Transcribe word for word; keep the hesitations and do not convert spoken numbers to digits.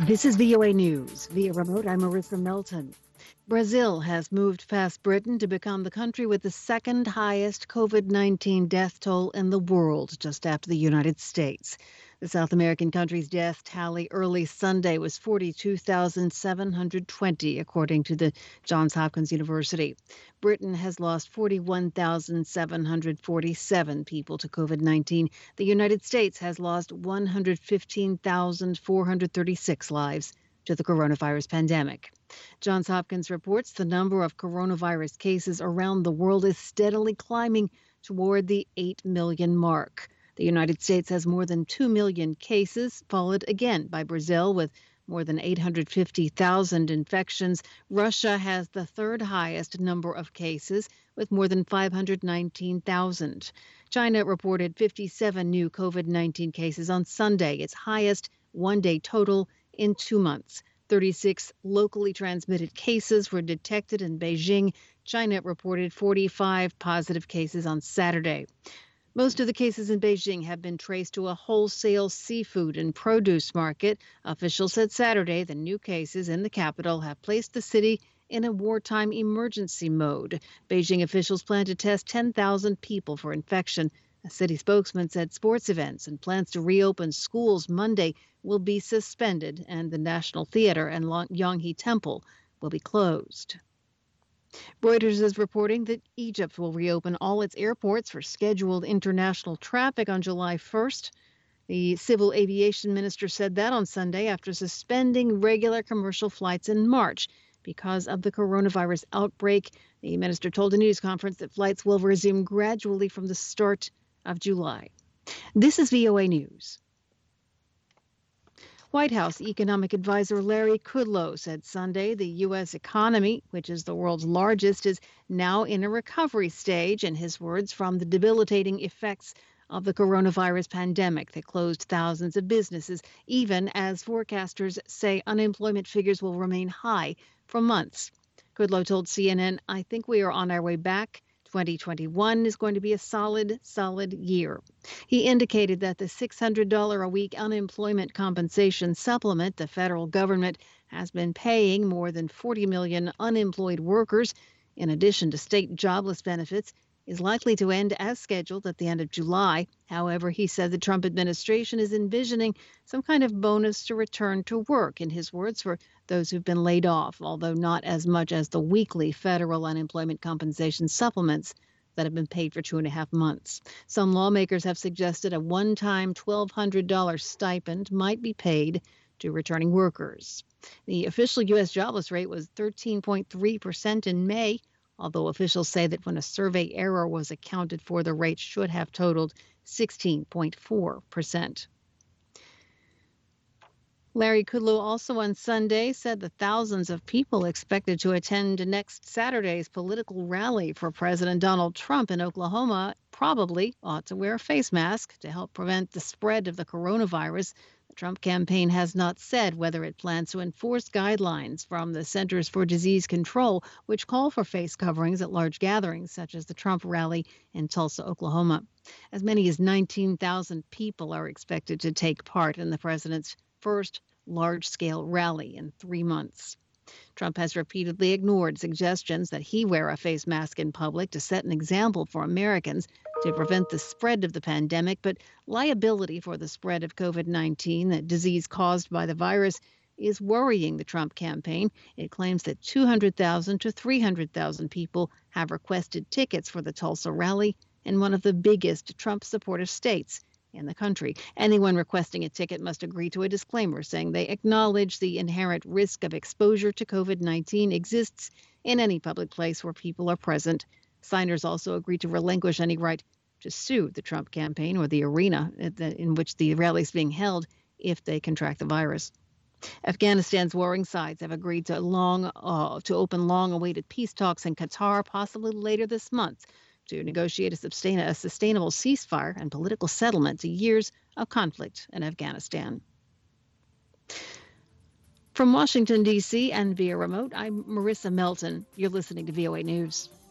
This is V O A News. Via remote, I'm Marissa Melton. Brazil has moved past Britain to become the country with the second highest COVID nineteen death toll in the world, just after the United States. The South American country's death tally early Sunday was forty-two thousand seven hundred twenty, according to the Johns Hopkins University. Britain has lost forty-one thousand seven hundred forty-seven people to COVID nineteen. The United States has lost one hundred fifteen thousand four hundred thirty-six lives to the coronavirus pandemic. Johns Hopkins reports the number of coronavirus cases around the world is steadily climbing toward the eight million mark. The United States has more than two million cases, followed again by Brazil with more than eight hundred fifty thousand infections. Russia has the third highest number of cases with more than five hundred nineteen thousand. China reported fifty-seven new COVID nineteen cases on Sunday, its highest one-day total in two months. thirty-six locally transmitted cases were detected in Beijing. China reported forty-five positive cases on Saturday. Most of the cases in Beijing have been traced to a wholesale seafood and produce market. Officials said Saturday the new cases in the capital have placed the city in a wartime emergency mode. Beijing officials plan to test ten thousand people for infection. A city spokesman said sports events and plans to reopen schools Monday will be suspended, and the National Theater and Yonghee Temple will be closed. Reuters is reporting that Egypt will reopen all its airports for scheduled international traffic on July first. The civil aviation minister said that on Sunday after suspending regular commercial flights in March because of the coronavirus outbreak. The minister told a news conference that flights will resume gradually from the start of July. This is V O A News. White House economic advisor Larry Kudlow said Sunday the U S economy, which is the world's largest, is now in a recovery stage, in his words, from the debilitating effects of the coronavirus pandemic that closed thousands of businesses, even as forecasters say unemployment figures will remain high for months. Kudlow told C N N, "I think we are on our way back. twenty twenty-one is going to be a solid, solid year." He indicated that the six hundred dollars a week unemployment compensation supplement the federal government has been paying more than forty million unemployed workers, in addition to state jobless benefits, is likely to end as scheduled at the end of July. However, he said the Trump administration is envisioning some kind of bonus to return to work, in his words, for those who've been laid off, although not as much as the weekly federal unemployment compensation supplements that have been paid for two and a half months. Some lawmakers have suggested a one-time twelve hundred dollars stipend might be paid to returning workers. The official U S jobless rate was thirteen point three percent in May, although officials say that when a survey error was accounted for, the rate should have totaled sixteen point four percent. Larry Kudlow also on Sunday said the thousands of people expected to attend next Saturday's political rally for President Donald Trump in Oklahoma probably ought to wear a face mask to help prevent the spread of the coronavirus. The Trump campaign has not said whether it plans to enforce guidelines from the Centers for Disease Control, which call for face coverings at large gatherings, such as the Trump rally in Tulsa, Oklahoma. As many as nineteen thousand people are expected to take part in the president's first large-scale rally in three months. Trump has repeatedly ignored suggestions that he wear a face mask in public to set an example for Americans to prevent the spread of the pandemic, but liability for the spread of COVID nineteen, the disease caused by the virus, is worrying the Trump campaign. It claims that two hundred thousand to three hundred thousand people have requested tickets for the Tulsa rally in one of the biggest Trump-supportive states in the country. Anyone requesting a ticket must agree to a disclaimer saying they acknowledge the inherent risk of exposure to COVID nineteen exists in any public place where people are present. Signers also agree to relinquish any right to sue the Trump campaign or the arena in which the rally is being held if they contract the virus. Afghanistan's warring sides have agreed to long uh, to open long-awaited peace talks in Qatar, possibly later this month, to negotiate a, sustain- a sustainable ceasefire and political settlement to years of conflict in Afghanistan. From Washington, D C and via remote, I'm Marissa Melton. You're listening to V O A News.